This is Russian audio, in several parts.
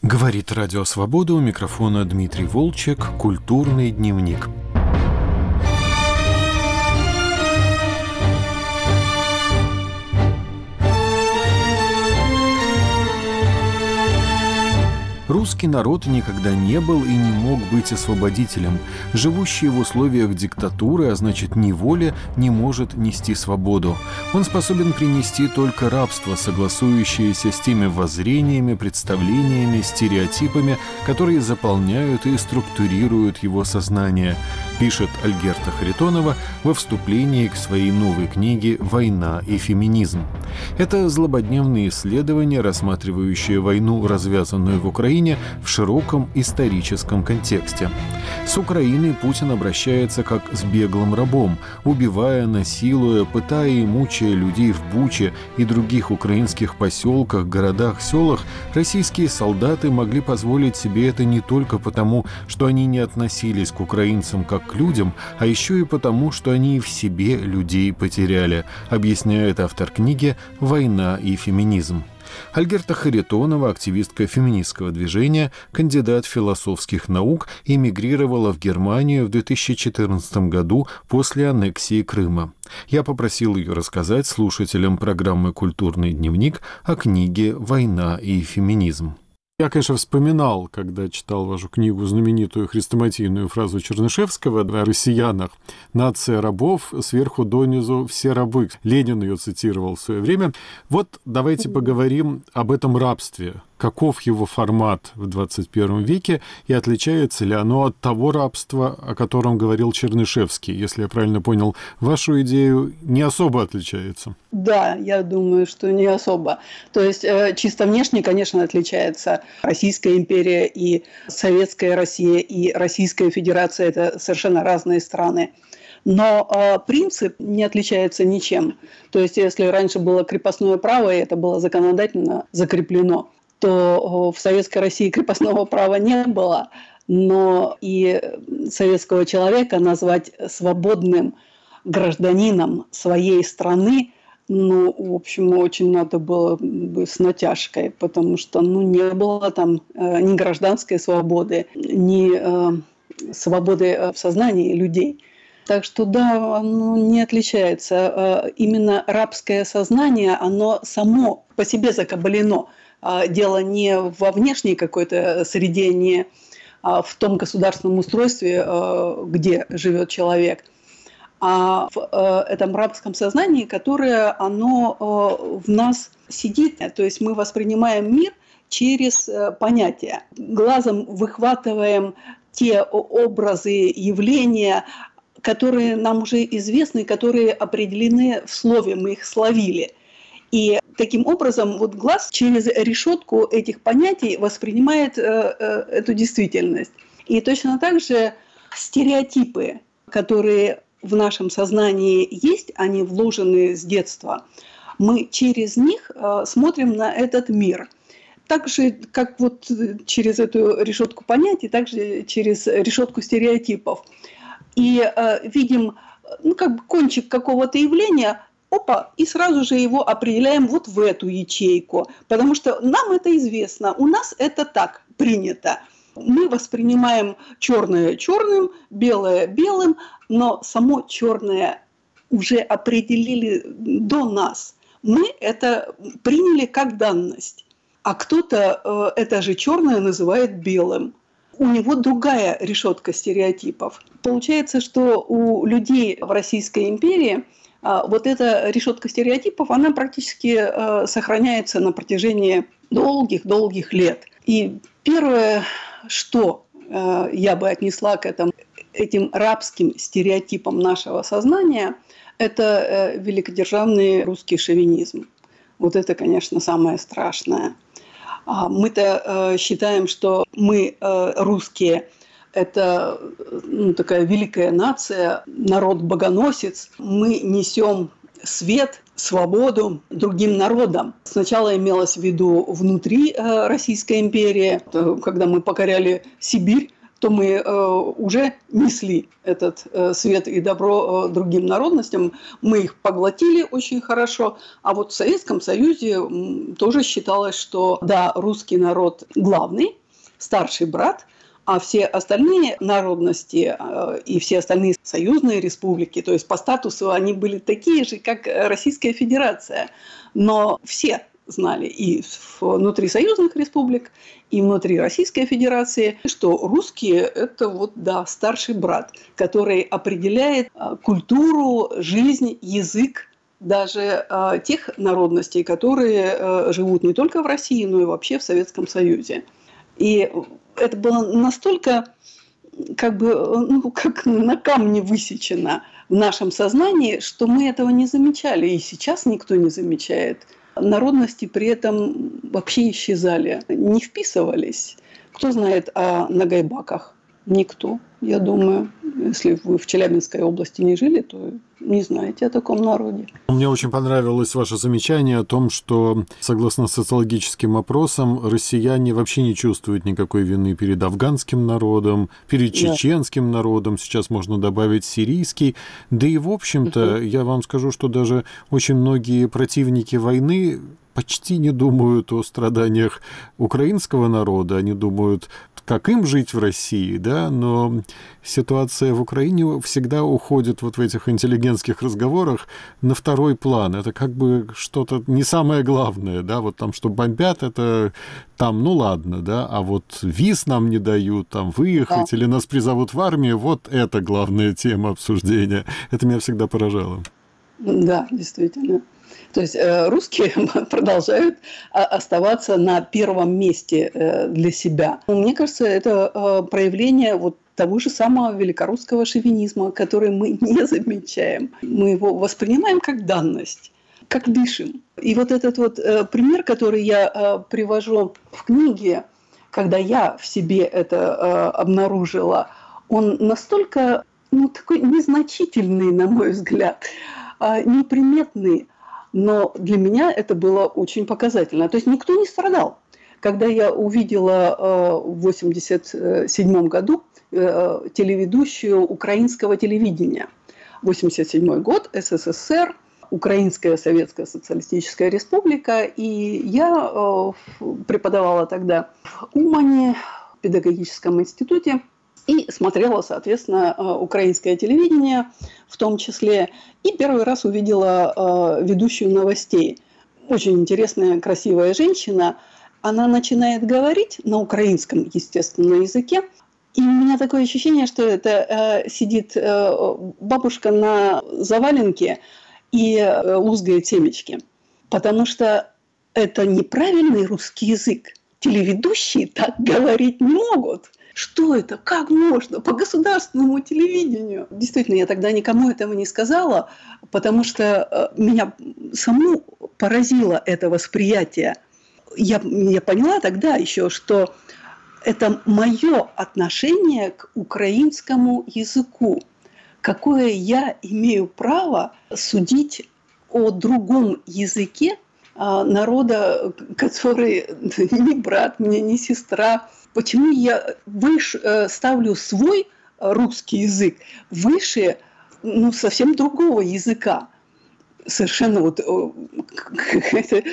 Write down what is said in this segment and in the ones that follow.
Говорит Радио Свобода, у микрофона Дмитрий Волчек, «Культурный дневник». Русский народ никогда не был и не мог быть освободителем. Живущий в условиях диктатуры, а значит неволи, не может нести свободу. Он способен принести только рабство, согласующееся с теми воззрениями, представлениями, стереотипами, которые заполняют и структурируют его сознание, пишет Альгерта Харитонова во вступлении к своей новой книге «Война и феминизм». Это злободневные исследования, рассматривающие войну, развязанную в Украине, в широком историческом контексте. С Украиной Путин обращается как с беглым рабом, убивая, насилуя, пытая и мучая людей в Буче и других украинских поселках, городах, селах. Российские солдаты могли позволить себе это не только потому, что они не относились к украинцам как к людям, а еще и потому, что они и в себе людей потеряли, объясняет автор книги «Война и феминизм». Альгерта Харитонова, активистка феминистского движения, кандидат философских наук, эмигрировала в Германию в 2014 году после аннексии Крыма. Я попросил ее рассказать слушателям программы «Культурный дневник» о книге «Война и феминизм». Я, конечно, вспоминал, когда читал вашу книгу, знаменитую хрестоматийную фразу Чернышевского о россиянах: «Нация рабов, сверху донизу все рабы». Ленин ее цитировал в свое время. Вот давайте поговорим об этом рабстве. Каков его формат в 21 веке и отличается ли оно от того рабства, о котором говорил Чернышевский? Если я правильно понял вашу идею, не особо отличается. Да, я думаю, что не особо. То есть чисто внешне, конечно, отличается Российская империя и Советская Россия, и Российская Федерация – это совершенно разные страны. Но принцип не отличается ничем. То есть если раньше было крепостное право, и это было законодательно закреплено, то в Советской России крепостного права не было, но и советского человека назвать свободным гражданином своей страны, в общем, очень надо было бы с натяжкой, потому что, не было там ни гражданской свободы, ни свободы в сознании людей. Так что, да, оно не отличается. Именно рабское сознание, оно само по себе закабалено. Дело не во внешней какой-то среде, не в том государственном устройстве, где живет человек, а в этом рабском сознании, которое оно в нас сидит. То есть мы воспринимаем мир через понятия. Глазом выхватываем те образы, явления, которые нам уже известны, которые определены в слове, мы их словили. И таким образом глаз через решетку этих понятий воспринимает эту действительность. И точно так же стереотипы, которые в нашем сознании есть, они вложены с детства. Мы через них смотрим на этот мир. Так же, как через эту решетку понятий, так же через решетку стереотипов. И видим кончик какого-то явления, и сразу же его определяем в эту ячейку, потому что нам это известно, у нас это так принято. Мы воспринимаем черное черным, белое белым, но само черное уже определили до нас. Мы это приняли как данность, а кто-то это же черное называет белым. У него другая решетка стереотипов. Получается, что у людей в Российской империи эта решетка стереотипов, она практически сохраняется на протяжении долгих лет. И первое, что я бы отнесла к этим рабским стереотипам нашего сознания, это великодержавный русский шовинизм. Это, конечно, самое страшное. Мы-то считаем, что мы, русские, это такая великая нация, народ-богоносец. Мы несем свет, свободу другим народам. Сначала имелось в виду внутри Российской империи, когда мы покоряли Сибирь, то мы уже несли этот свет и добро другим народностям, мы их поглотили очень хорошо, а вот в Советском Союзе тоже считалось, что да, русский народ главный, старший брат, а все остальные народности и все остальные союзные республики, то есть по статусу они были такие же, как Российская Федерация, но все знали и внутри союзных республик, и внутри Российской Федерации, что русские – это вот, да, старший брат, который определяет культуру, жизнь, язык даже тех народностей, которые живут не только в России, но и вообще в Советском Союзе. И это было настолько, как на камне высечено в нашем сознании, что мы этого не замечали, и сейчас никто не замечает. Народности при этом вообще исчезали, не вписывались. Кто знает о нагайбаках? Никто, я думаю. Если вы в Челябинской области не жили, то не знаете о таком народе. Мне очень понравилось ваше замечание о том, что, согласно социологическим опросам, россияне вообще не чувствуют никакой вины перед афганским народом, перед чеченским народом, сейчас можно добавить сирийский. Да и, в общем-то, я вам скажу, что даже очень многие противники войны почти не думают о страданиях украинского народа, они думают, как им жить в России, да, но ситуация в Украине всегда уходит вот в этих интеллигентских разговорах на второй план. Это как бы что-то не самое главное, да, вот там, что бомбят, это там, ну ладно, да, а вот виз нам не дают, там, выехать, или нас призовут в армию, вот это главная тема обсуждения. Это меня всегда поражало. Да, действительно. То есть русские продолжают оставаться на первом месте для себя. Мне кажется, это проявление вот того же самого великорусского шовинизма, который мы не замечаем. Мы его воспринимаем как данность, как дышим. И вот этот вот пример, который я привожу в книге, когда я в себе это обнаружила, он настолько такой незначительный, на мой взгляд, неприметный, но для меня это было очень показательно. То есть никто не страдал. Когда я увидела в 1987 году телеведущую украинского телевидения, 1987 год, СССР, Украинская Советская Социалистическая Республика, и я преподавала тогда в Умане, в педагогическом институте, и смотрела, соответственно, украинское телевидение в том числе. И первый раз увидела ведущую новостей. Очень интересная, красивая женщина. Она начинает говорить на украинском, естественно, языке. И у меня такое ощущение, что это сидит бабушка на заваленке и лузгает семечки. Потому что это неправильный русский язык. Телеведущие так говорить не могут. Что это? Как можно? По государственному телевидению. Действительно, я тогда никому этого не сказала, потому что меня саму поразило это восприятие. Я поняла тогда еще, что это мое отношение к украинскому языку. Какое я имею право судить о другом языке народа, который не брат мне, не сестра. Почему я ставлю свой русский язык выше совсем другого языка? Совершенно какая-то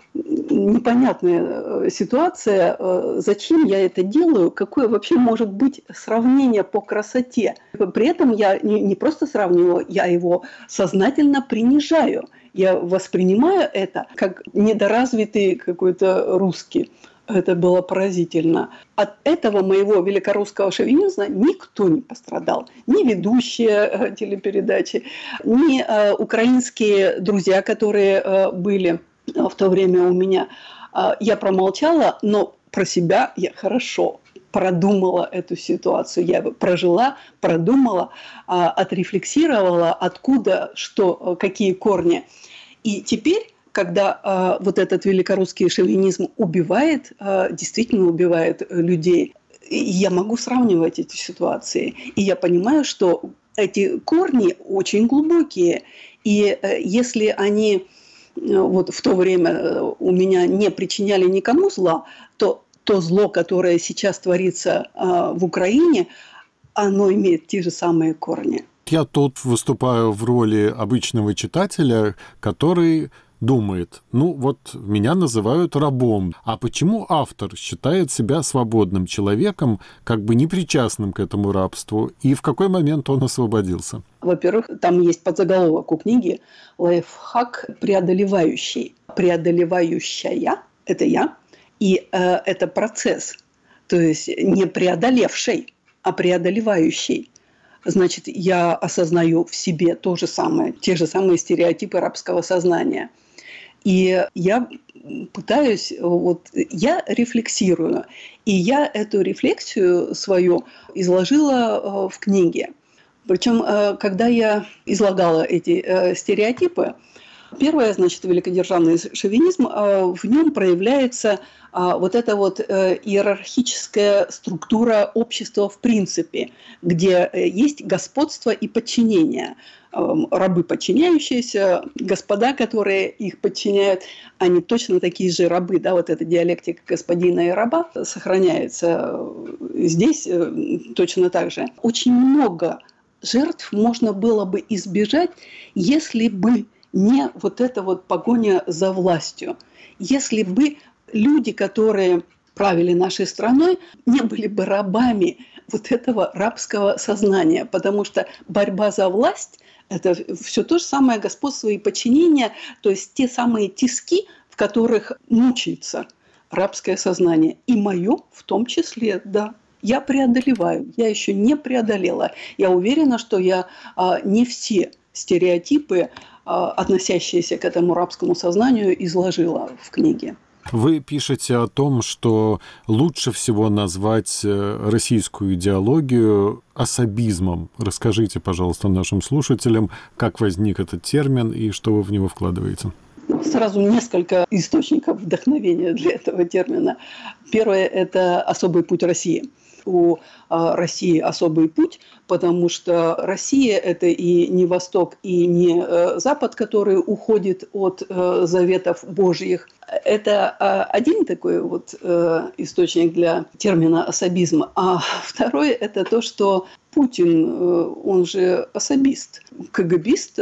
непонятная ситуация. Зачем я это делаю? Какое вообще может быть сравнение по красоте? При этом я не просто сравниваю, я его сознательно принижаю. Я воспринимаю это как недоразвитый какой-то русский. Это было поразительно. От этого моего великорусского шовинизма никто не пострадал. Ни ведущие телепередачи, ни украинские друзья, которые были в то время у меня. Я промолчала, но про себя я хорошо продумала эту ситуацию. Я прожила, продумала, отрефлексировала, откуда, что, какие корни. И теперь, когда вот этот великорусский шовинизм убивает, действительно убивает людей, я могу сравнивать эти ситуации. И я понимаю, что эти корни очень глубокие. И если они вот в то время у меня не причиняли никому зла, то то зло, которое сейчас творится в Украине, оно имеет те же самые корни. Я тут выступаю в роли обычного читателя, который думает, меня называют рабом. А почему автор считает себя свободным человеком, как бы непричастным к этому рабству? И в какой момент он освободился? Во-первых, там есть подзаголовок у книги «Лайфхак преодолевающий». Преодолевающая – это я, и это процесс, то есть не преодолевший, а преодолевающий. Значит, я осознаю в себе те же самые стереотипы рабского сознания. И я пытаюсь, я рефлексирую. И я эту рефлексию свою изложила в книге. Причем, когда я излагала эти стереотипы, первое, значит, великодержавный шовинизм, в нем проявляется эта иерархическая структура общества в принципе, где есть господство и подчинение. Рабы, подчиняющиеся, господа, которые их подчиняют, они точно такие же рабы. Эта диалектика господина и раба сохраняется здесь точно так же. Очень много жертв можно было бы избежать, если бы не эта погоня за властью. Если бы люди, которые правили нашей страной, не были бы рабами этого рабского сознания. Потому что борьба за власть – это все то же самое господство и подчинение, то есть те самые тиски, в которых мучается рабское сознание. И мое в том числе, да. Я преодолеваю, я еще не преодолела. Я уверена, что я не все стереотипы, относящиеся к этому рабскому сознанию, изложила в книге. Вы пишете о том, что лучше всего назвать российскую идеологию особизмом. Расскажите, пожалуйста, нашим слушателям, как возник этот термин и что вы в него вкладываете. Сразу несколько источников вдохновения для этого термина. Первое – это особый путь России. У России особый путь, потому что Россия – это и не Восток, и не Запад, который уходит от заветов Божьих. Это один такой источник для термина особизм. А второй – это то, что Путин, он же особист, КГБист.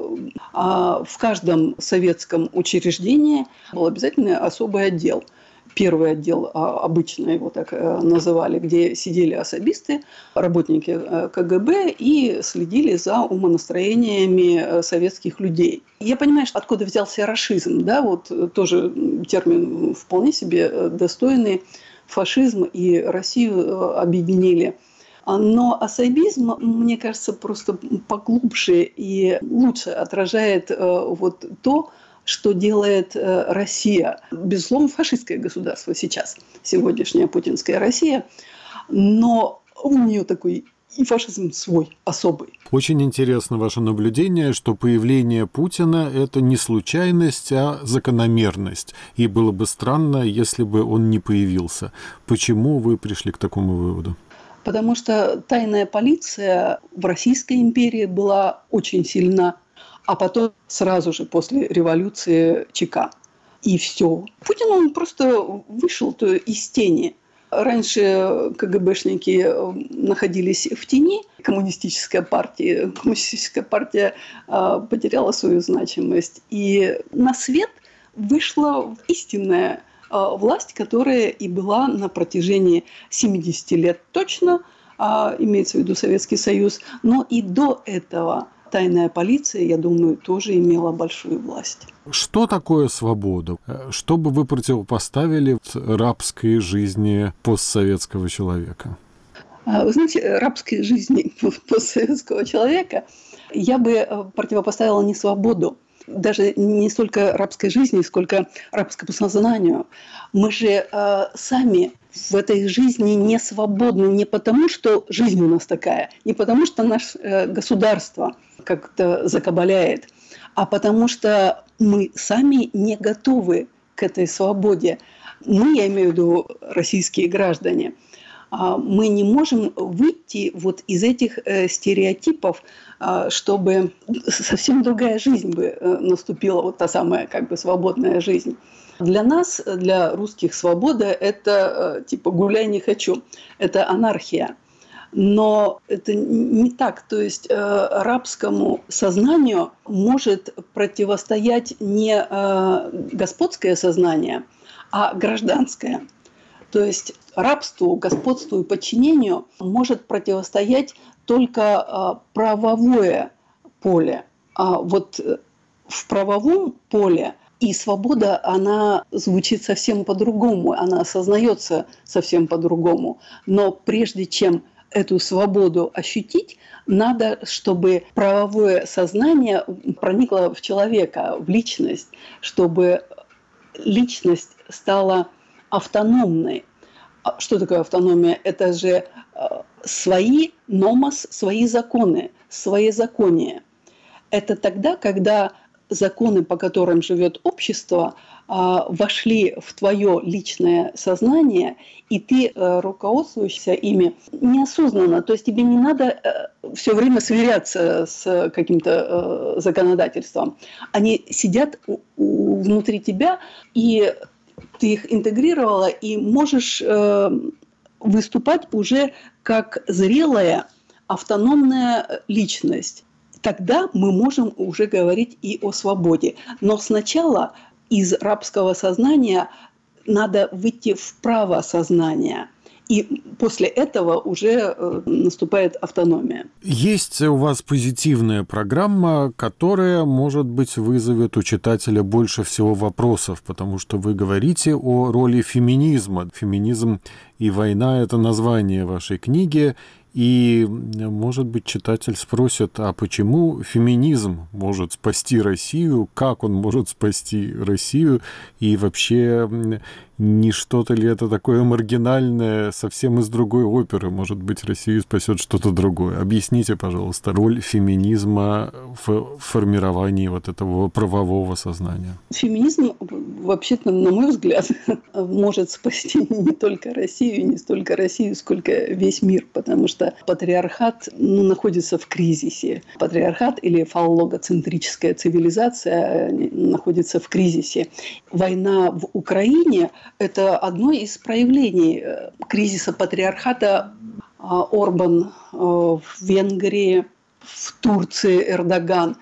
А в каждом советском учреждении был обязательно особый отдел. Первый отдел, обычно его так называли, где сидели особисты, работники КГБ и следили за умонастроениями советских людей. Я понимаю, откуда взялся рашизм, тоже термин вполне себе достойный. Фашизм и Россию объединили. Но особизм, мне кажется, просто поглубже и лучше отражает то, что делает Россия. Безусловно, фашистское государство сейчас, сегодняшняя путинская Россия, но у нее такой и фашизм свой, особый. Очень интересно ваше наблюдение, что появление Путина – это не случайность, а закономерность. И было бы странно, если бы он не появился. Почему вы пришли к такому выводу? Потому что тайная полиция в Российской империи была очень сильна, а потом сразу же после революции ЧК. И все. Путин, он просто вышел из тени. Раньше КГБшники находились в тени коммунистической партии. Коммунистическая партия потеряла свою значимость. И на свет вышла истинная власть, которая и была на протяжении 70 лет точно, имеется в виду Советский Союз, но и до этого тайная полиция, я думаю, тоже имела большую власть. Что такое свобода? Что бы вы противопоставили рабской жизни постсоветского человека? Вы знаете, рабской жизни постсоветского человека я бы противопоставила не свободу, даже не столько рабской жизни, сколько рабскому сознанию. Мы же сами в этой жизни не свободны не потому, что жизнь у нас такая, не потому, что наше государство как-то закабаляет, а потому что мы сами не готовы к этой свободе. Мы, я имею в виду российские граждане, Мы не можем выйти вот из этих стереотипов, чтобы совсем другая жизнь бы наступила, вот та самая как бы свободная жизнь. Для нас, для русских, свобода – это типа «гуляй, не хочу», это анархия. Но это не так. То есть рабскому сознанию может противостоять не господское сознание, а гражданское. То есть рабству, господству и подчинению может противостоять только правовое поле. А вот в правовом поле и свобода, она звучит совсем по-другому, она осознается совсем по-другому. Но прежде чем эту свободу ощутить, надо, чтобы правовое сознание проникло в человека, в личность, чтобы личность стала автономной. Что такое автономия? Это же свои номос, свои законы, своезаконие. Это тогда, когда законы, по которым живет общество, вошли в твое личное сознание, и ты руководствуешься ими неосознанно. То есть тебе не надо все время сверяться с каким-то законодательством. Они сидят внутри тебя, и ты их интегрировала, и можешь выступать уже как зрелая, автономная личность. Тогда мы можем уже говорить и о свободе. Но сначала из рабского сознания надо выйти в правосознание. И после этого уже наступает автономия. Есть у вас позитивная программа, которая, может быть, вызовет у читателя больше всего вопросов, потому что вы говорите о роли феминизма. Феминизм и война – это название вашей книги. И, может быть, читатель спросит, а почему феминизм может спасти Россию, как он может спасти Россию, и вообще не что-то ли это такое маргинальное, совсем из другой оперы, может быть, Россию спасет что-то другое. Объясните, пожалуйста, роль феминизма в формировании вот этого правового сознания. Феминизм, вообще-то, на мой взгляд, может спасти не только Россию, не столько Россию, сколько весь мир, потому что патриархат находится в кризисе. Патриархат или фаллогоцентрическая цивилизация находится в кризисе. Война в Украине – это одно из проявлений кризиса патриархата. Орбан в Венгрии, в Турции Эрдоган.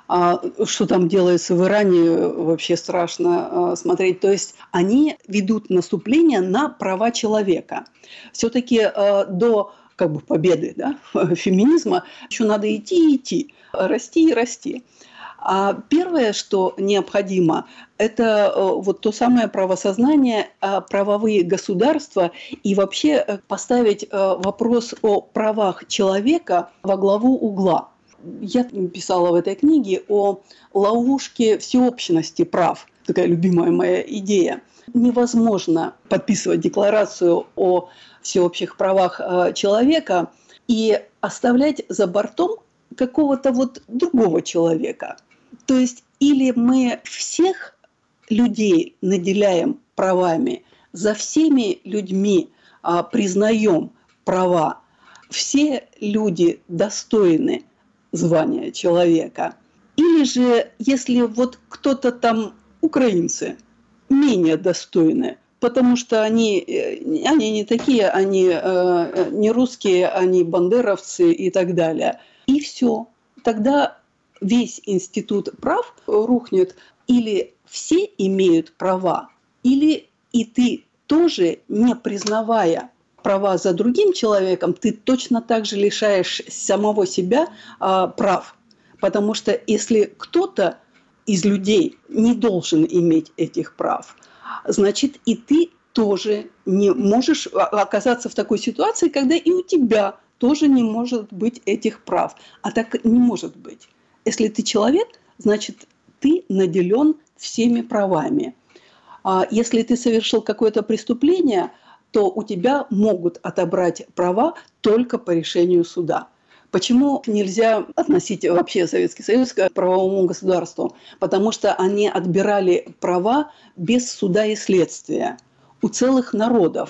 Что там делается в Иране, вообще страшно смотреть. То есть они ведут наступление на права человека. Все-таки до победы, да, феминизма еще надо идти и идти, расти и расти. А первое, что необходимо, это вот то самое правосознание, правовые государства и вообще поставить вопрос о правах человека во главу угла. Я писала в этой книге о ловушке всеобщности прав. Такая любимая моя идея. Невозможно подписывать декларацию о всеобщих правах человека и оставлять за бортом какого-то вот другого человека. То есть или мы всех людей наделяем правами, за всеми людьми признаем права, все люди достойны звания человека. Или же, если вот кто-то там, украинцы, менее достойны, потому что они не такие, они не русские, они бандеровцы и так далее. И все. Тогда весь институт прав рухнет. Или все имеют права, или и ты тоже, не признавая права за другим человеком, ты точно так же лишаешь самого себя прав. Потому что если кто-то из людей не должен иметь этих прав, значит, и ты тоже не можешь оказаться в такой ситуации, когда и у тебя тоже не может быть этих прав. А так не может быть. Если ты человек, значит, ты наделен всеми правами. Если ты совершил какое-то преступление, то у тебя могут отобрать права только по решению суда. Почему нельзя относить вообще Советский Союз к правовому государству? Потому что они отбирали права без суда и следствия у целых народов.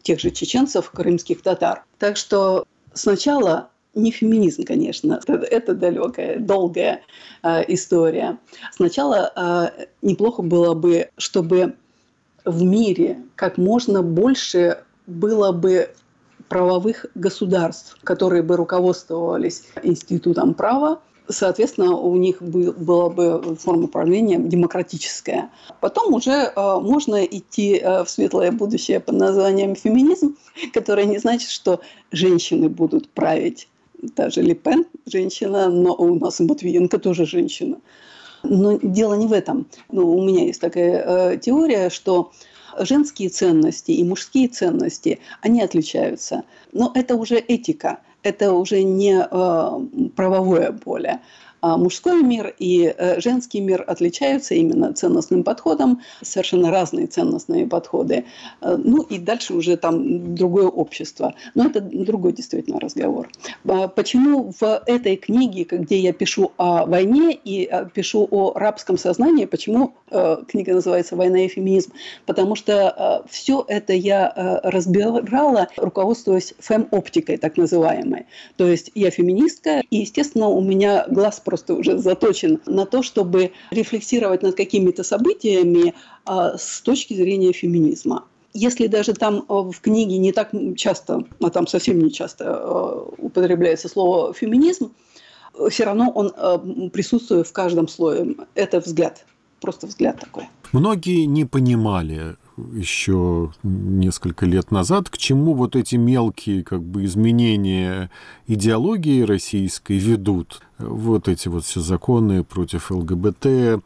тех же чеченцев, крымских татар. Так что сначала не феминизм, конечно, это далекая, долгая история. Сначала неплохо было бы, чтобы в мире как можно больше было бы правовых государств, которые бы руководствовались институтом права. Соответственно, у них была бы форма правления демократическая. Потом уже можно идти в светлое будущее под названием феминизм, которое не значит, что женщины будут править. Даже Ле Пен – женщина, но у нас и Матвиенко тоже женщина. Но дело не в этом. У меня есть такая теория, что женские ценности и мужские ценности, они отличаются. Но это уже этика, это уже не правовое поле. А мужской мир и женский мир отличаются именно ценностным подходом, совершенно разные ценностные подходы. И дальше уже там другое общество. Но это другой действительно разговор. Почему в этой книге, где я пишу о войне и пишу о рабском сознании, почему книга называется «Война и феминизм»? Потому что все это я разбирала, руководствуясь фем-оптикой, так называемой. То есть я феминистка, и, естественно, у меня глаз просто уже заточен на то, чтобы рефлексировать над какими-то событиями с точки зрения феминизма. Если даже там в книге не так часто, а там совсем не часто употребляется слово «феминизм», все равно он присутствует в каждом слое. Это взгляд, просто взгляд такой. Многие не понимали еще несколько лет назад, к чему вот эти мелкие изменения идеологии российской ведут. Вот эти вот все законы против ЛГБТ,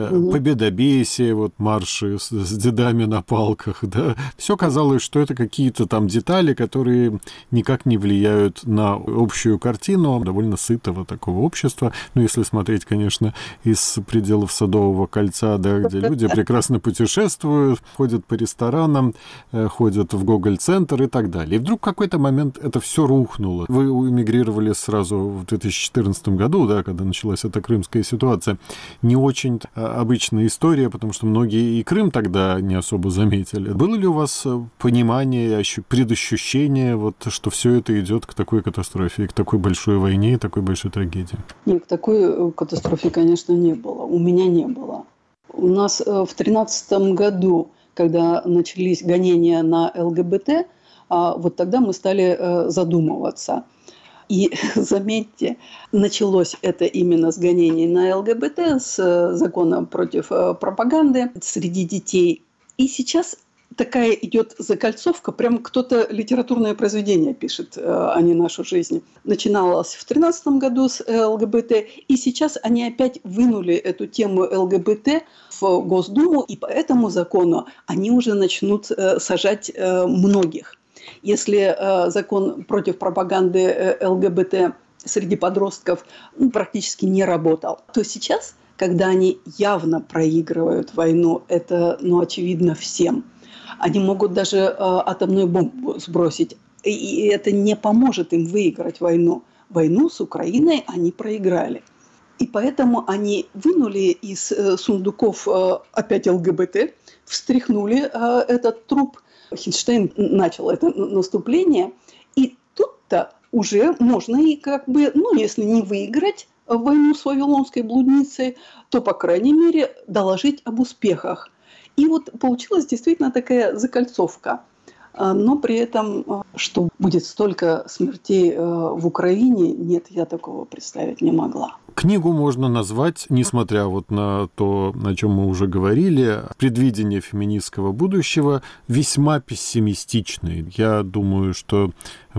победобесие, марши с дедами на палках, да. Все казалось, что это какие-то там детали, которые никак не влияют на общую картину довольно сытого такого общества. Если смотреть, конечно, из пределов Садового кольца, да, где люди прекрасно путешествуют, ходят по ресторанам, ходят в Гоголь-центр и так далее. И вдруг в какой-то момент это все рухнуло. Вы эмигрировали сразу в 2014 году, да, когда началась эта крымская ситуация. Не очень обычная история, потому что многие и Крым тогда не особо заметили. Было ли у вас понимание, предощущение, что все это идет к такой катастрофе, к такой большой войне и такой большой трагедии? Нет, к такой катастрофе, конечно, не было. У меня не было. У нас в 2013 году, когда начались гонения на ЛГБТ, вот тогда мы стали задумываться. И, заметьте, началось это именно с гонений на ЛГБТ, с закона против пропаганды среди детей. И сейчас такая идет закольцовка, прям кто-то литературное произведение пишет, а не нашу жизнь. Начиналось в 2013 году с ЛГБТ, и сейчас они опять вынули эту тему ЛГБТ в Госдуму, и по этому закону они уже начнут сажать многих. Если закон против пропаганды ЛГБТ среди подростков практически не работал, то сейчас, когда они явно проигрывают войну, это очевидно всем, они могут даже атомную бомбу сбросить, и это не поможет им выиграть войну. Войну с Украиной они проиграли. И поэтому они вынули из сундуков опять ЛГБТ, встряхнули этот труп. Хинштейн начал это наступление, и тут-то уже можно и если не выиграть войну с Вавилонской блудницей, то, по крайней мере, доложить об успехах. И получилась действительно такая закольцовка. Но при этом, что будет столько смертей в Украине, нет, я такого представить не могла. Книгу можно назвать, несмотря на то, о чем мы уже говорили, предвидение феминистского будущего, весьма пессимистичной. Я думаю, что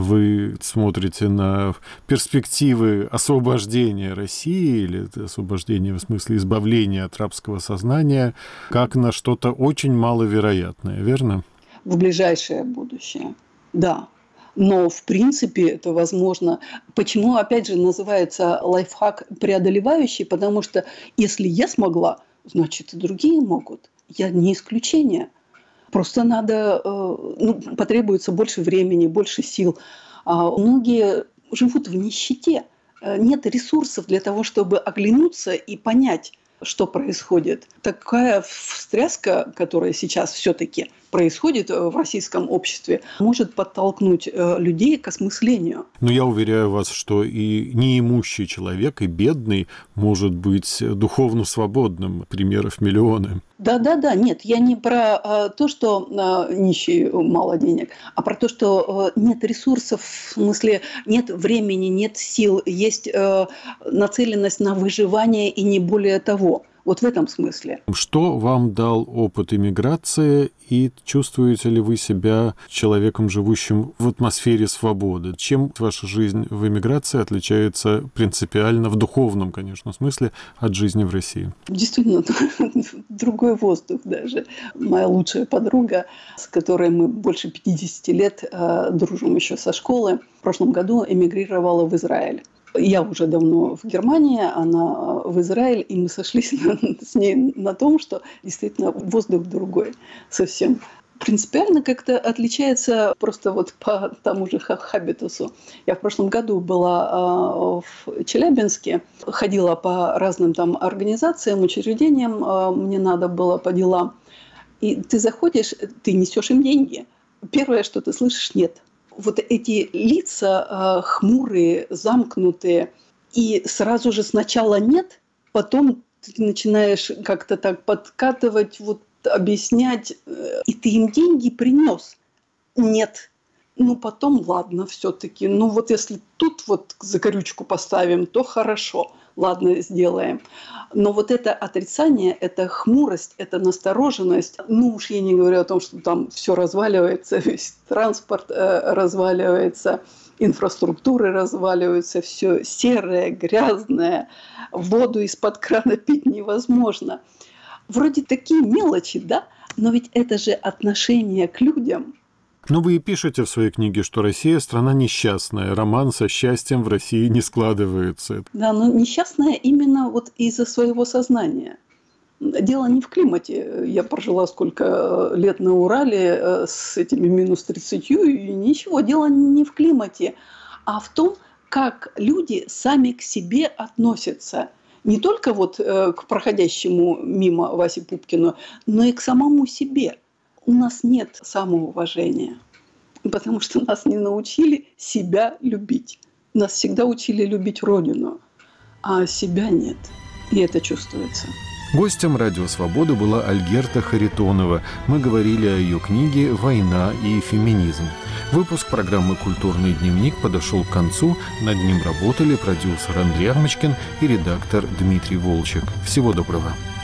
вы смотрите на перспективы освобождения России или освобождения в смысле избавления от рабского сознания как на что-то очень маловероятное, верно? В ближайшее будущее, да. Но, в принципе, это возможно. Почему, опять же, называется лайфхак преодолевающий? Потому что если я смогла, значит, и другие могут. Я не исключение. Просто потребуется больше времени, больше сил. Многие живут в нищете. Нет ресурсов для того, чтобы оглянуться и понять, что происходит. Такая встряска, которая сейчас все-таки происходит в российском обществе, может подтолкнуть людей к осмыслению. Но я уверяю вас, что и неимущий человек, и бедный может быть духовно свободным. Примеров миллионы. Да, нет, я не про то, что нищий мало денег, а про то, что нет ресурсов, в смысле нет времени, нет сил, есть нацеленность на выживание и не более того. Вот в этом смысле. Что вам дал опыт иммиграции, и чувствуете ли вы себя человеком, живущим в атмосфере свободы? Чем ваша жизнь в эмиграции отличается принципиально, в духовном, конечно, смысле, от жизни в России? Действительно, другой воздух даже. Моя лучшая подруга, с которой мы больше 50 лет дружим еще со школы, в прошлом году эмигрировала в Израиль. Я уже давно в Германии, она в Израиле, и мы сошлись с ней на том, что действительно воздух другой совсем. Принципиально как-то отличается просто вот по тому же хабитусу. Я в прошлом году была в Челябинске, ходила по разным там организациям, учреждениям, мне надо было по делам. И ты заходишь, ты несешь им деньги. Первое, что ты слышишь, нет. Вот эти лица хмурые, замкнутые, и сразу же сначала нет, потом ты начинаешь как-то так подкатывать, вот объяснять, и ты им деньги принес. Нет. Ну, потом, ладно, все-таки. Ну, вот если тут вот закорючку поставим, то хорошо. Ладно, сделаем. Но вот это отрицание, это хмурость, это настороженность. Ну уж я не говорю о том, что там все разваливается, весь транспорт разваливается, инфраструктуры разваливаются, все серое, грязное, воду из-под крана пить невозможно. Вроде такие мелочи, да? Но ведь это же отношение к людям. Но вы и пишете в своей книге, что Россия – страна несчастная, роман со счастьем в России не складывается. Да, но несчастная именно вот из-за своего сознания. Дело не в климате. Я прожила сколько лет на Урале с этими минус 30, и ничего. Дело не в климате, а в том, как люди сами к себе относятся. Не только вот к проходящему мимо Васе Пупкину, но и к самому себе. У нас нет самоуважения, потому что нас не научили себя любить. Нас всегда учили любить Родину, а себя нет. И это чувствуется. Гостем «Радио Свобода» была Альгерта Харитонова. Мы говорили о ее книге «Война и феминизм». Выпуск программы «Культурный дневник» подошел к концу. Над ним работали продюсер Андрей Армочкин и редактор Дмитрий Волчек. Всего доброго.